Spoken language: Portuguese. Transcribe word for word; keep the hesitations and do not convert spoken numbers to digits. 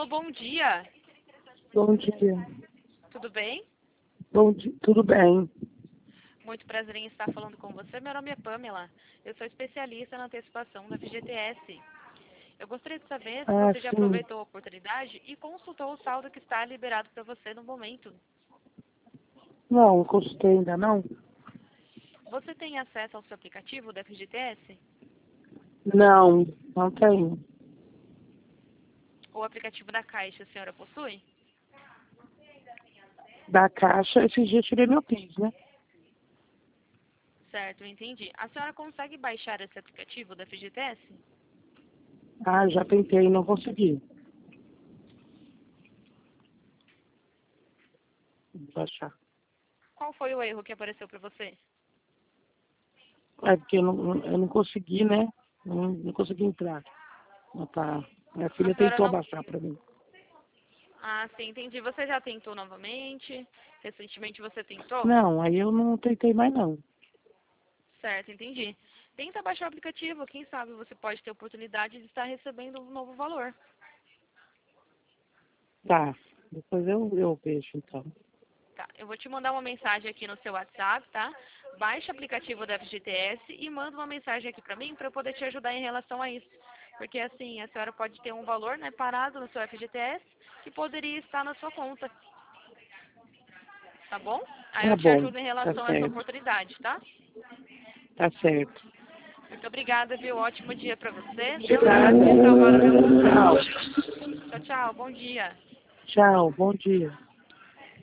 Alô, bom dia. Bom dia. Tudo bem? Bom dia. Tudo bem? Muito prazer em estar falando com você. Meu nome é Pamela. Eu sou especialista na antecipação da F G T S. Eu gostaria de saber se Ah, você já sim. aproveitou a oportunidade e consultou o saldo que está liberado para você no momento. Não, consultei ainda não? Você tem acesso ao seu aplicativo da F G T S? Não, não tenho. O aplicativo da Caixa a senhora possui? Da Caixa, esse dia eu tirei meu PIS, né? Certo, eu entendi. A senhora consegue baixar esse aplicativo da F G T S? Ah, já tentei e não consegui. Vou achar. Qual foi o erro que apareceu para você? É porque eu não, eu não consegui, né? Não, não consegui entrar. Não tá. Minha A filha senhora tentou não... abaixar pra mim. Ah, sim, entendi. Você já tentou novamente? Recentemente você tentou? Não, aí eu não tentei mais não. Certo, entendi. Tenta baixar o aplicativo, quem sabe você pode ter oportunidade de estar recebendo um novo valor. Tá. Depois eu, eu vejo então. Tá, eu vou te mandar uma mensagem aqui no seu WhatsApp, tá? Baixa o aplicativo da F G T S e manda uma mensagem aqui pra mim para eu poder te ajudar em relação a isso. Porque assim, a senhora pode ter um valor, né, parado no seu F G T S que poderia estar na sua conta, tá bom? Aí Tá eu te bom. ajudo em Tá relação a essa certo. oportunidade, tá? Tá certo. Muito obrigada, viu? Ótimo dia pra você. Deus abençoe e salvar o meu povo. Tchau. Tchau, tchau. Bom dia. Tchau. Bom dia.